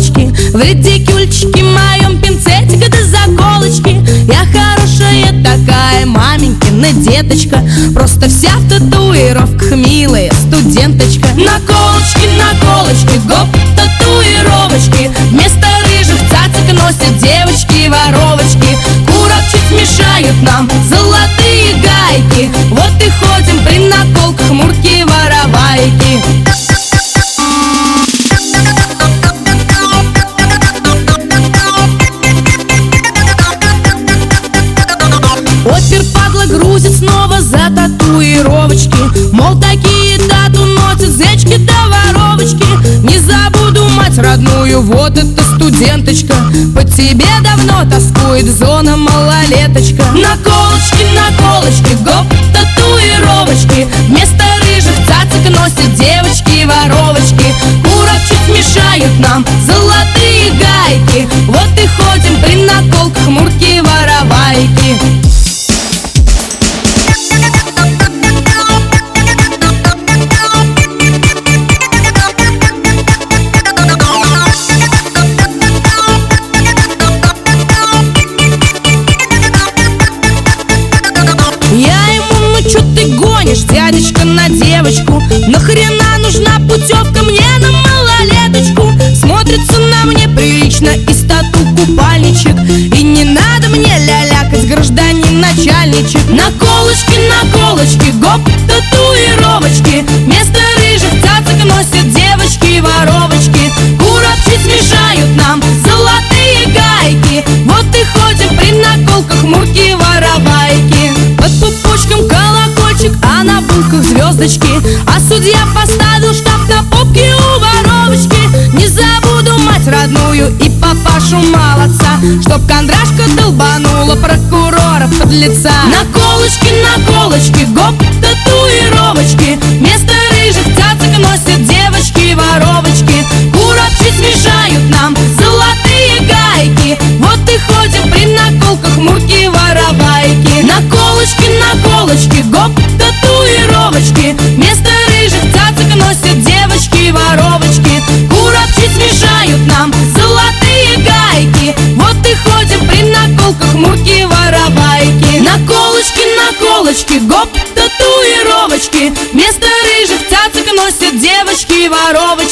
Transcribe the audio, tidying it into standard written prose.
наколочки, в редикюльчике моем пинцетик до заколочки. Я хорошая такая маменькина деточка, просто вся в татуировках, милая студенточка. Наколочки, наколочки, гоп, татуировочки, вместо рыжих цацик носят девочки-воровочки. Курок чуть мешают нам золотые гайки, вот и ходим при наколках мурки-воровайки. Опер падла грузит снова за татуировочки, мол, такие тату носят зечки да воровочки. Не забуду мать родную, вот эта студенточка, по тебе давно тоскует зона малолеточка. Наколочки, наколочки, гоп, татуировочки, вместо рыжих цацик носят девочки-воровочки. Курок чуть мешают нам золотые гайки, вот и ходим при наколках мурки-воровайки. Дядечка на девочку, нахрена нужна путевка мне на малолеточку? Смотрится на мне прилично из тату купальничек, и не надо мне лялякать, гражданин начальничек. Наколочки, наколочки, гоп, татуировочки, вместо рыжих цацик носят девочки-воровочки. Курок чуть смешают нам золотые гайки, вот и ходим при наколках мурки-воровайки. Под пупочком колокольчик, а на булках звездочки, а судья поставил штамп на попке у воровочки. Не забуду мать родную и папашу молодца, чтоб кондрашка долбанула прокурора подлеца. Наколочки, наколочки, гоп, татуировочки, вместо рыжих цацик носят девочки-воровочки. Курок чуть смешают нам золотые гайки, вот и ходим при наколках мурки-воровайки. Наколочки, наколочки, гоп, татуировочки, вместо рыжих цацик носят девочки-воровочки. Курок чуть смешают нам золотые гайки, вот и ходим при наколках мурки-воровайки. Наколочки, наколочки, гоп, татуировочки, вместо рыжих цацик носят девочки-воровочки.